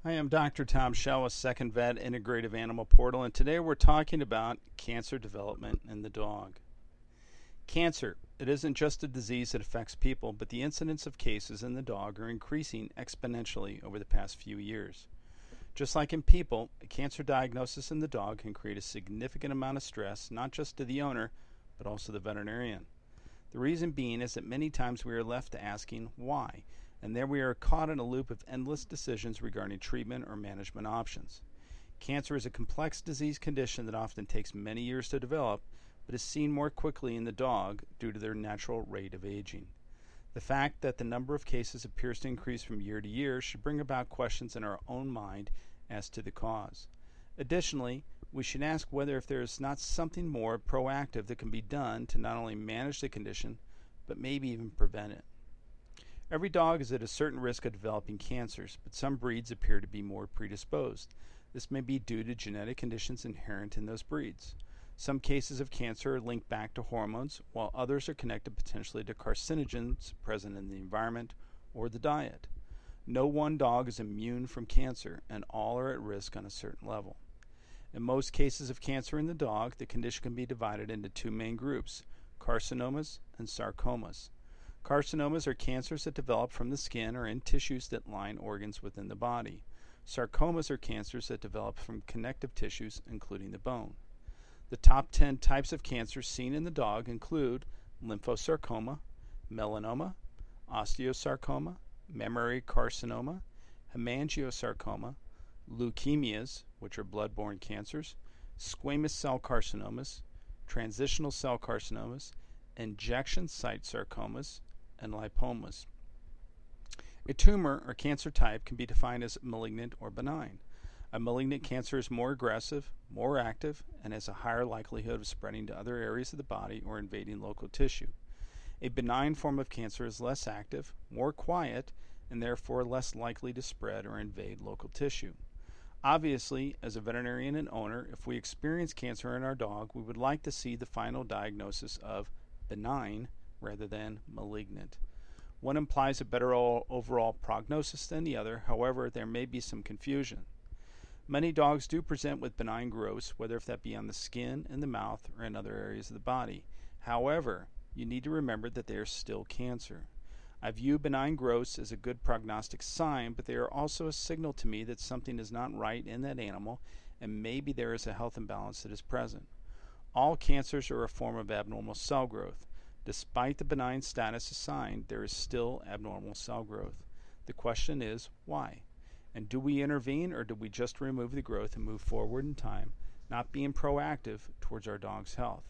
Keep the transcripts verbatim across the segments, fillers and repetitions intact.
Hi, I'm Doctor Tom Shell with Second Vet Integrative Animal Portal, and today we're talking about cancer development in the dog. Cancer, it isn't just a disease that affects people, but the incidence of cases in the dog are increasing exponentially over the past few years. Just like in people, a cancer diagnosis in the dog can create a significant amount of stress, not just to the owner, but also the veterinarian. The reason being is that many times we are left asking why, and there we are caught in a loop of endless decisions regarding treatment or management options. Cancer is a complex disease condition that often takes many years to develop, but is seen more quickly in the dog due to their natural rate of aging. The fact that the number of cases appears to increase from year to year should bring about questions in our own mind as to the cause. Additionally, we should ask whether if there is not something more proactive that can be done to not only manage the condition, but maybe even prevent it. Every dog is at a certain risk of developing cancers, but some breeds appear to be more predisposed. This may be due to genetic conditions inherent in those breeds. Some cases of cancer are linked back to hormones, while others are connected potentially to carcinogens present in the environment or the diet. No one dog is immune from cancer, and all are at risk on a certain level. In most cases of cancer in the dog, the condition can be divided into two main groups, carcinomas and sarcomas. Carcinomas are cancers that develop from the skin or in tissues that line organs within the body. Sarcomas are cancers that develop from connective tissues, including the bone. The top ten types of cancer seen in the dog include lymphosarcoma, melanoma, osteosarcoma, mammary carcinoma, hemangiosarcoma, leukemias, which are blood-borne cancers, squamous cell carcinomas, transitional cell carcinomas, injection site sarcomas, and lipomas. A tumor or cancer type can be defined as malignant or benign. A malignant cancer is more aggressive, more active, and has a higher likelihood of spreading to other areas of the body or invading local tissue. A benign form of cancer is less active, more quiet, and therefore less likely to spread or invade local tissue. Obviously, as a veterinarian and owner, if we experience cancer in our dog, we would like to see the final diagnosis of benign rather than malignant. One implies a better overall prognosis than the other, however, there may be some confusion. Many dogs do present with benign growths, whether if that be on the skin, in the mouth, or in other areas of the body. However, you need to remember that they are still cancer. I view benign growths as a good prognostic sign, but they are also a signal to me that something is not right in that animal, and maybe there is a health imbalance that is present. All cancers are a form of abnormal cell growth. Despite the benign status assigned, there is still abnormal cell growth. The question is, why? And do we intervene, or do we just remove the growth and move forward in time, not being proactive towards our dog's health?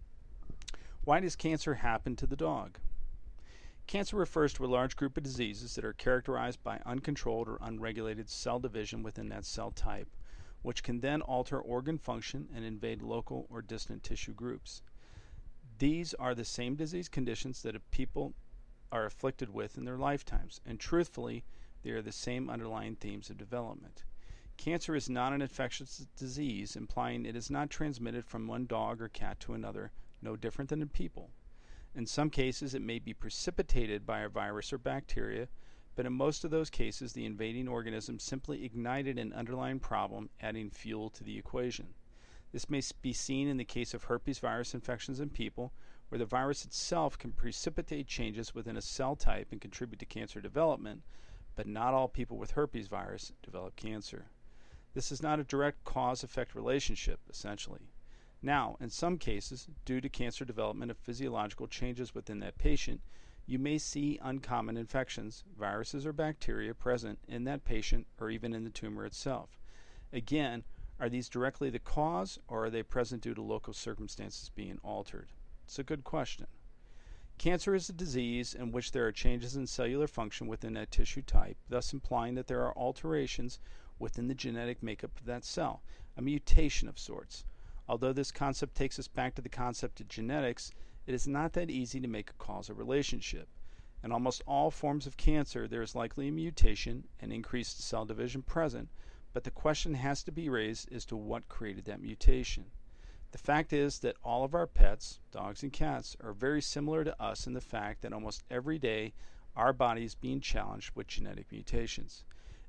Why does cancer happen to the dog? Cancer refers to a large group of diseases that are characterized by uncontrolled or unregulated cell division within that cell type, which can then alter organ function and invade local or distant tissue groups. These are the same disease conditions that people are afflicted with in their lifetimes, and truthfully, they are the same underlying themes of development. Cancer is not an infectious disease, implying it is not transmitted from one dog or cat to another, no different than in people. In some cases, it may be precipitated by a virus or bacteria, but in most of those cases, the invading organism simply ignited an underlying problem, adding fuel to the equation. This may be seen in the case of herpes virus infections in people, where the virus itself can precipitate changes within a cell type and contribute to cancer development, but not all people with herpes virus develop cancer. This is not a direct cause-effect relationship, essentially. Now, in some cases, due to cancer development of physiological changes within that patient, you may see uncommon infections, viruses or bacteria present in that patient or even in the tumor itself. Again, are these directly the cause, or are they present due to local circumstances being altered? It's a good question. Cancer is a disease in which there are changes in cellular function within that tissue type, thus implying that there are alterations within the genetic makeup of that cell, a mutation of sorts. Although this concept takes us back to the concept of genetics, it is not that easy to make a causal relationship. In almost all forms of cancer, there is likely a mutation and increased cell division present, but the question has to be raised as to what created that mutation. The fact is that all of our pets, dogs and cats, are very similar to us in the fact that almost every day our body is being challenged with genetic mutations.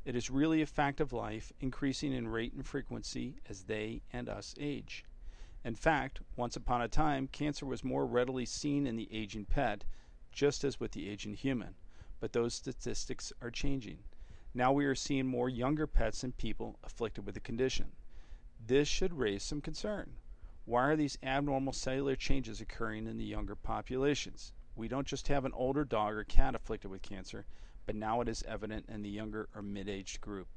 It is really a fact of life, increasing in rate and frequency as they and us age. In fact, once upon a time, cancer was more readily seen in the aging pet, just as with the aging human, but those statistics are changing. Now we are seeing more younger pets and people afflicted with the condition. This should raise some concern. Why are these abnormal cellular changes occurring in the younger populations? We don't just have an older dog or cat afflicted with cancer, but now it is evident in the younger or mid-aged group.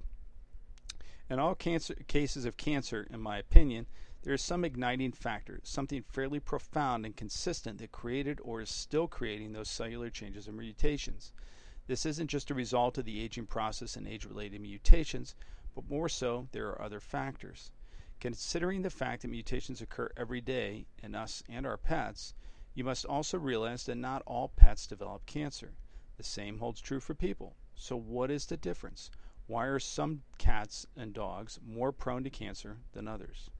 In all cancer, cases of cancer, in my opinion, there is some igniting factor, something fairly profound and consistent that created or is still creating those cellular changes or mutations. This isn't just a result of the aging process and age-related mutations, but more so, there are other factors. Considering the fact that mutations occur every day in us and our pets, you must also realize that not all pets develop cancer. The same holds true for people. So what is the difference? Why are some cats and dogs more prone to cancer than others?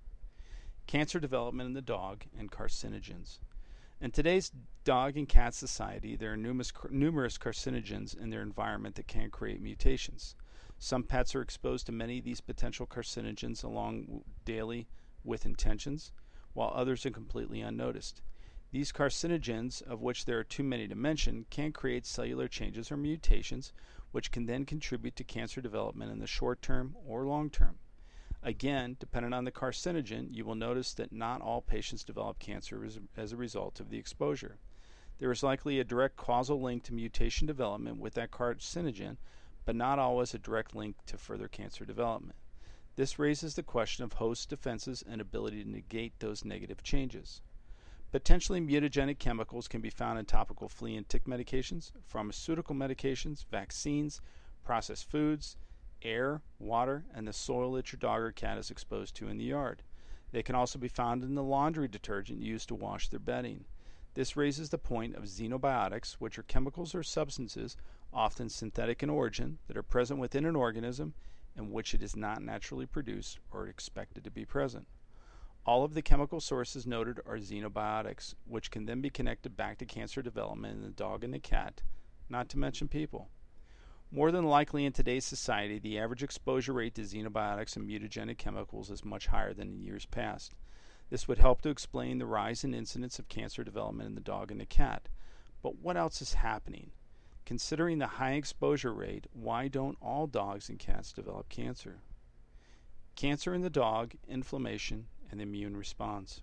Cancer development in the dog and carcinogens. In today's dog and cat society, there are numerous, numerous carcinogens in their environment that can create mutations. Some pets are exposed to many of these potential carcinogens along daily with intentions, while others are completely unnoticed. These carcinogens, of which there are too many to mention, can create cellular changes or mutations, which can then contribute to cancer development in the short term or long term. Again, depending on the carcinogen, you will notice that not all patients develop cancer as, as a result of the exposure. There is likely a direct causal link to mutation development with that carcinogen, but not always a direct link to further cancer development. This raises the question of host defenses and ability to negate those negative changes. Potentially mutagenic chemicals can be found in topical flea and tick medications, pharmaceutical medications, vaccines, processed foods, air, water, and the soil that your dog or cat is exposed to in the yard. They can also be found in the laundry detergent used to wash their bedding. This raises the point of xenobiotics, which are chemicals or substances, often synthetic in origin, that are present within an organism in which it is not naturally produced or expected to be present. All of the chemical sources noted are xenobiotics, which can then be connected back to cancer development in the dog and the cat, not to mention people. More than likely in today's society, the average exposure rate to xenobiotics and mutagenic chemicals is much higher than in years past. This would help to explain the rise in incidence of cancer development in the dog and the cat. But what else is happening? Considering the high exposure rate, why don't all dogs and cats develop cancer? Cancer in the dog, inflammation, and the immune response.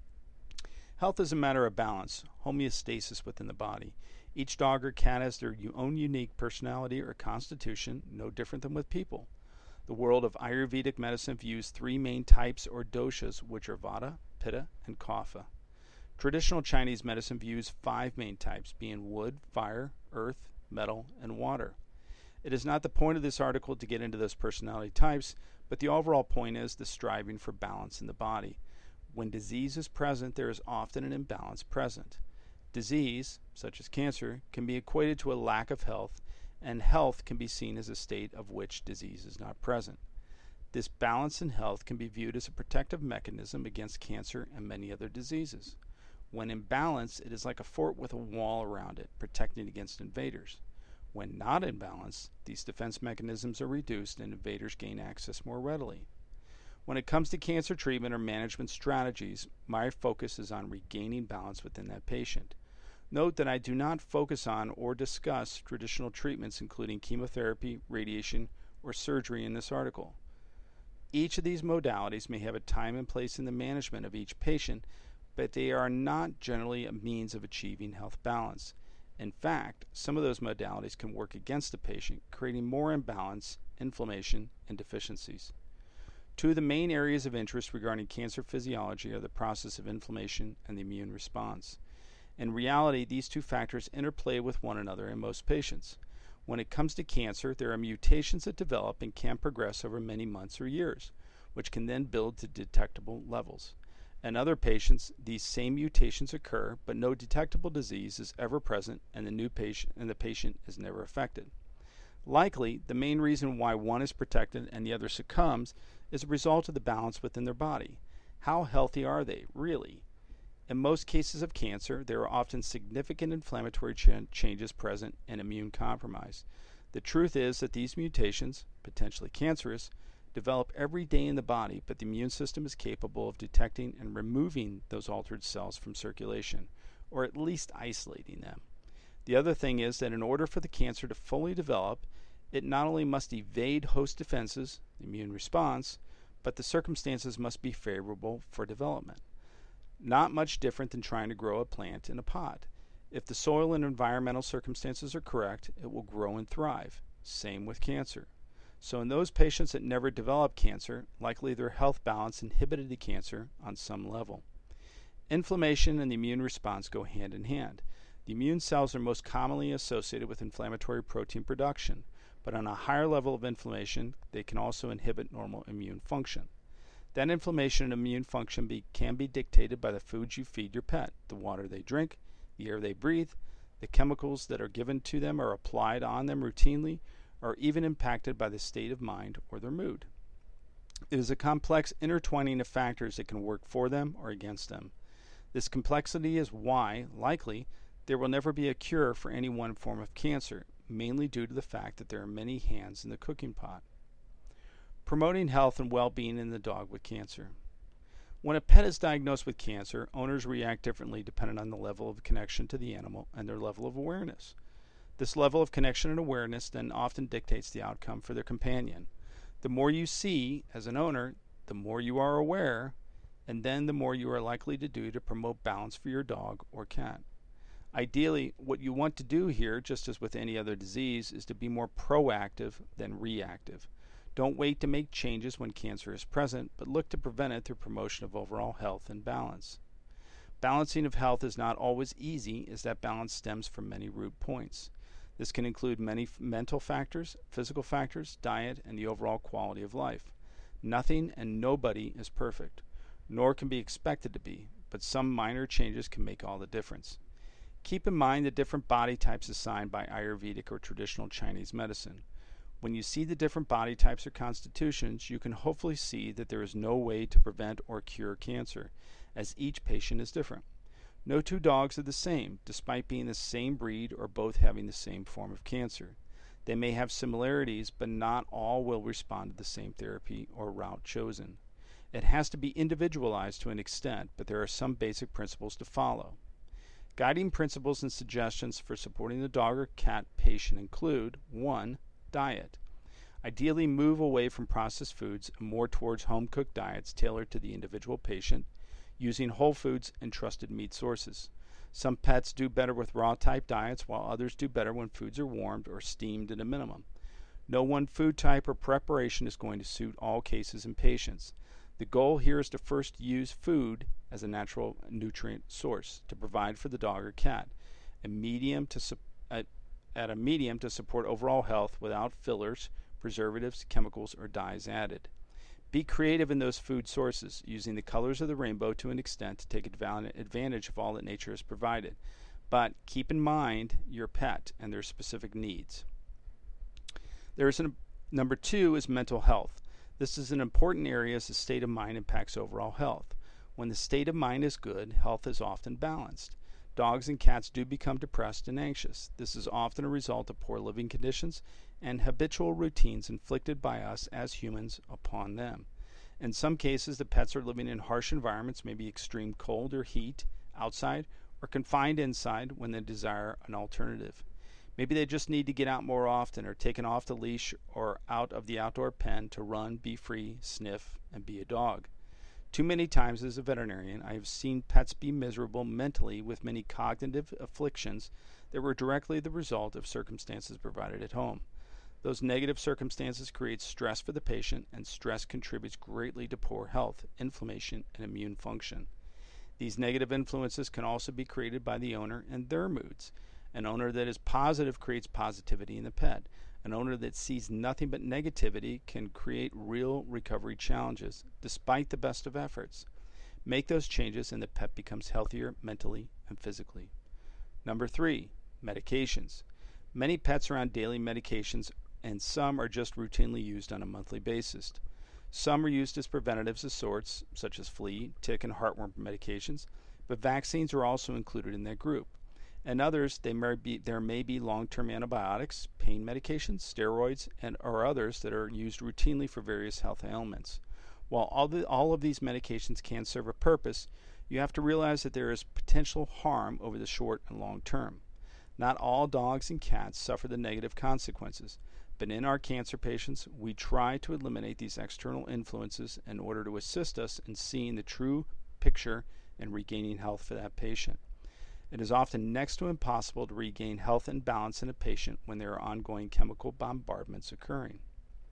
Health is a matter of balance, homeostasis within the body. Each dog or cat has their own unique personality or constitution, no different than with people. The world of Ayurvedic medicine views three main types or doshas, which are Vata, Pitta, and Kapha. Traditional Chinese medicine views five main types, being wood, fire, earth, metal, and water. It is not the point of this article to get into those personality types, but the overall point is the striving for balance in the body. When disease is present, there is often an imbalance present. Disease, such as cancer, can be equated to a lack of health, and health can be seen as a state of which disease is not present. This balance in health can be viewed as a protective mechanism against cancer and many other diseases. When in balance, it is like a fort with a wall around it, protecting against invaders. When not in balance, these defense mechanisms are reduced and invaders gain access more readily. When it comes to cancer treatment or management strategies, my focus is on regaining balance within that patient. Note that I do not focus on or discuss traditional treatments including chemotherapy, radiation, or surgery in this article. Each of these modalities may have a time and place in the management of each patient, but they are not generally a means of achieving health balance. In fact, some of those modalities can work against the patient, creating more imbalance, inflammation, and deficiencies. Two of the main areas of interest regarding cancer physiology are the process of inflammation and the immune response. In reality, these two factors interplay with one another in most patients. When it comes to cancer, there are mutations that develop and can progress over many months or years, which can then build to detectable levels. In other patients, these same mutations occur, but no detectable disease is ever present, and the new patient and the patient is never affected. Likely, the main reason why one is protected and the other succumbs is a result of the balance within their body. How healthy are they, really? In most cases of cancer, there are often significant inflammatory ch- changes present and immune compromise. The truth is that these mutations, potentially cancerous, develop every day in the body, but the immune system is capable of detecting and removing those altered cells from circulation, or at least isolating them. The other thing is that in order for the cancer to fully develop, it not only must evade host defenses, the immune response, but the circumstances must be favorable for development. Not much different than trying to grow a plant in a pot. If the soil and environmental circumstances are correct, it will grow and thrive. Same with cancer. So in those patients that never develop cancer, likely their health balance inhibited the cancer on some level. Inflammation and the immune response go hand in hand. The immune cells are most commonly associated with inflammatory protein production, but on a higher level of inflammation, they can also inhibit normal immune function. That inflammation and immune function be, can be dictated by the foods you feed your pet, the water they drink, the air they breathe, the chemicals that are given to them or applied on them routinely, or even impacted by the state of mind or their mood. It is a complex intertwining of factors that can work for them or against them. This complexity is why, likely, there will never be a cure for any one form of cancer, mainly due to the fact that there are many hands in the cooking pot. Promoting health and well-being in the dog with cancer. When a pet is diagnosed with cancer, owners react differently depending on the level of connection to the animal and their level of awareness. This level of connection and awareness then often dictates the outcome for their companion. The more you see as an owner, the more you are aware, and then the more you are likely to do to promote balance for your dog or cat. Ideally, what you want to do here, just as with any other disease, is to be more proactive than reactive. Don't wait to make changes when cancer is present, but look to prevent it through promotion of overall health and balance. Balancing of health is not always easy, as that balance stems from many root points. This can include many f- mental factors, physical factors, diet, and the overall quality of life. Nothing and nobody is perfect, nor can be expected to be, but some minor changes can make all the difference. Keep in mind the different body types assigned by Ayurvedic or traditional Chinese medicine. When you see the different body types or constitutions, you can hopefully see that there is no way to prevent or cure cancer, as each patient is different. No two dogs are the same, despite being the same breed or both having the same form of cancer. They may have similarities, but not all will respond to the same therapy or route chosen. It has to be individualized to an extent, but there are some basic principles to follow. Guiding principles and suggestions for supporting the dog or cat patient include one. Diet. Ideally, move away from processed foods and more towards home-cooked diets tailored to the individual patient, using whole foods and trusted meat sources. Some pets do better with raw-type diets, while others do better when foods are warmed or steamed at a minimum. No one food type or preparation is going to suit all cases and patients. The goal here is to first use food as a natural nutrient source to provide for the dog or cat, a medium to su- a, at a medium to support overall health without fillers, preservatives, chemicals, or dyes added. Be creative in those food sources, using the colors of the rainbow to an extent to take advantage of all that nature has provided. But keep in mind your pet and their specific needs. There is an, number two is mental health. This is an important area as the state of mind impacts overall health. When the state of mind is good, health is often balanced. Dogs and cats do become depressed and anxious. This is often a result of poor living conditions and habitual routines inflicted by us as humans upon them. In some cases, the pets are living in harsh environments, maybe extreme cold or heat outside, or confined inside when they desire an alternative. Maybe they just need to get out more often, or taken off the leash or out of the outdoor pen to run, be free, sniff, and be a dog. Too many times as a veterinarian, I have seen pets be miserable mentally with many cognitive afflictions that were directly the result of circumstances provided at home. Those negative circumstances create stress for the patient, and stress contributes greatly to poor health, inflammation, and immune function. These negative influences can also be created by the owner and their moods. An owner that is positive creates positivity in the pet. An owner that sees nothing but negativity can create real recovery challenges, despite the best of efforts. Make those changes and the pet becomes healthier mentally and physically. Number three, medications. Many pets are on daily medications, and some are just routinely used on a monthly basis. Some are used as preventatives of sorts, such as flea, tick, and heartworm medications, but vaccines are also included in that group. and others they may be, there may be long-term antibiotics, pain medications, steroids, and or others that are used routinely for various health ailments. While all, the, all of these medications can serve a purpose, you have to realize that there is potential harm over the short and long term. Not all dogs and cats suffer the negative consequences, but in our cancer patients, we try to eliminate these external influences in order to assist us in seeing the true picture and regaining health for that patient. It is often next to impossible to regain health and balance in a patient when there are ongoing chemical bombardments occurring.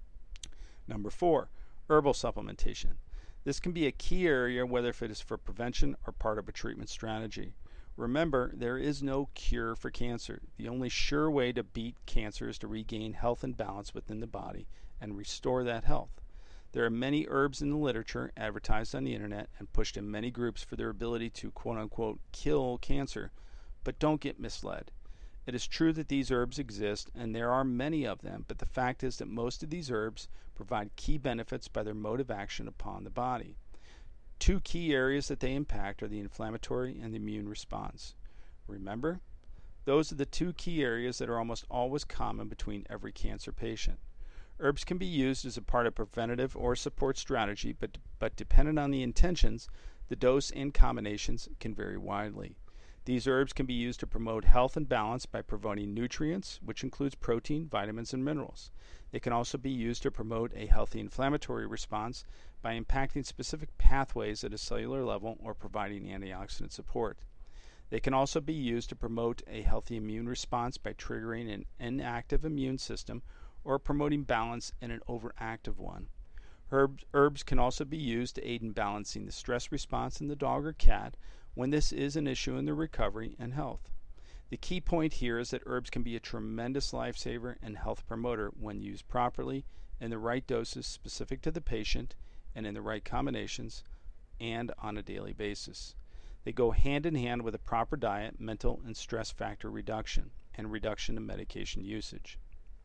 Number four, herbal supplementation. This can be a key area whether if it is for prevention or part of a treatment strategy. Remember, there is no cure for cancer. The only sure way to beat cancer is to regain health and balance within the body and restore that health. There are many herbs in the literature advertised on the internet and pushed in many groups for their ability to quote-unquote kill cancer, but don't get misled. It is true that these herbs exist and there are many of them, but the fact is that most of these herbs provide key benefits by their mode of action upon the body. Two key areas that they impact are the inflammatory and the immune response. Remember, those are the two key areas that are almost always common between every cancer patient. Herbs can be used as a part of preventative or support strategy, but, but dependent on the intentions, the dose and combinations can vary widely. These herbs can be used to promote health and balance by providing nutrients, which includes protein, vitamins, and minerals. They can also be used to promote a healthy inflammatory response by impacting specific pathways at a cellular level or providing antioxidant support. They can also be used to promote a healthy immune response by triggering an inactive immune system or promoting balance in an overactive one. Herbs, herbs can also be used to aid in balancing the stress response in the dog or cat when this is an issue in their recovery and health. The key point here is that herbs can be a tremendous lifesaver and health promoter when used properly, in the right doses specific to the patient, and in the right combinations, and on a daily basis. They go hand in hand with a proper diet, mental and stress factor reduction, and reduction in medication usage.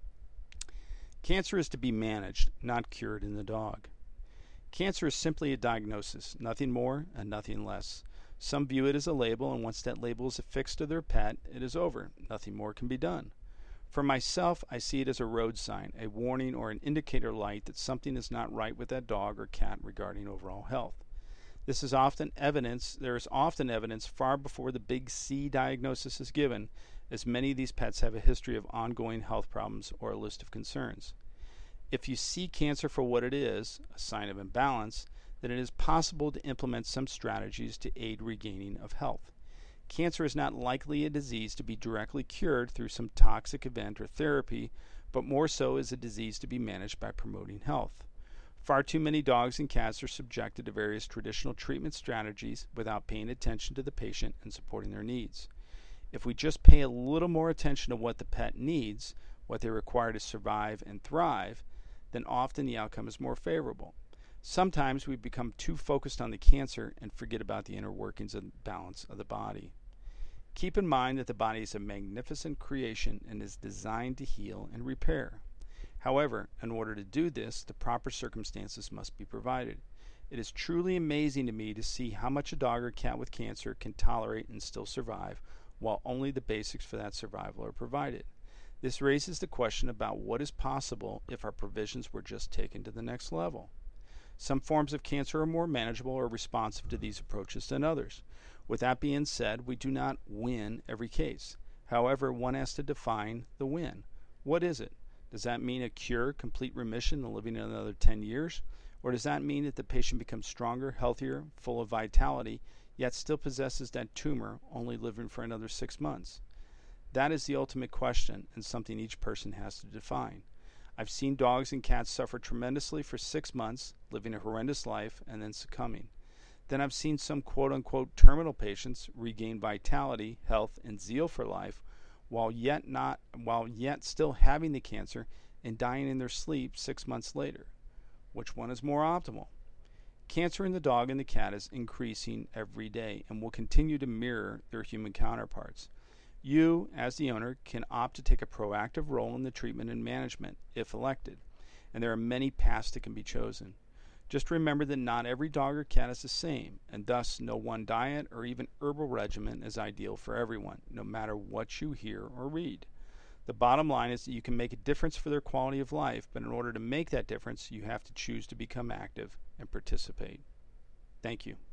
Cancer is to be managed, not cured in the dog. Cancer is simply a diagnosis, nothing more and nothing less. Some view it as a label, and once that label is affixed to their pet, it is over. Nothing more can be done. For myself, I see it as a road sign, a warning or an indicator light that something is not right with that dog or cat regarding overall health. This is often evidence, there is often evidence far before the big C diagnosis is given, as many of these pets have a history of ongoing health problems or a list of concerns. If you see cancer for what it is, a sign of imbalance, then it is possible to implement some strategies to aid regaining of health. Cancer is not likely a disease to be directly cured through some toxic event or therapy, but more so as a disease to be managed by promoting health. Far too many dogs and cats are subjected to various traditional treatment strategies without paying attention to the patient and supporting their needs. If we just pay a little more attention to what the pet needs, what they require to survive and thrive, then often the outcome is more favorable. Sometimes we become too focused on the cancer and forget about the inner workings and balance of the body. Keep in mind that the body is a magnificent creation and is designed to heal and repair. However, in order to do this, the proper circumstances must be provided. It is truly amazing to me to see how much a dog or cat with cancer can tolerate and still survive, while only the basics for that survival are provided. This raises the question about what is possible if our provisions were just taken to the next level. Some forms of cancer are more manageable or responsive to these approaches than others. With that being said, we do not win every case. However, one has to define the win. What is it? Does that mean a cure, complete remission, and living another ten years? Or does that mean that the patient becomes stronger, healthier, full of vitality, yet still possesses that tumor, only living for another six months? That is the ultimate question and something each person has to define. I've seen dogs and cats suffer tremendously for six months, living a horrendous life, and then succumbing. Then I've seen some quote-unquote terminal patients regain vitality, health, and zeal for life, while yet not, while yet still having the cancer and dying in their sleep six months later. Which one is more optimal? Cancer in the dog and the cat is increasing every day and will continue to mirror their human counterparts. You, as the owner, can opt to take a proactive role in the treatment and management, if elected, and there are many paths that can be chosen. Just remember that not every dog or cat is the same, and thus no one diet or even herbal regimen is ideal for everyone, no matter what you hear or read. The bottom line is that you can make a difference for their quality of life, but in order to make that difference, you have to choose to become active and participate. Thank you.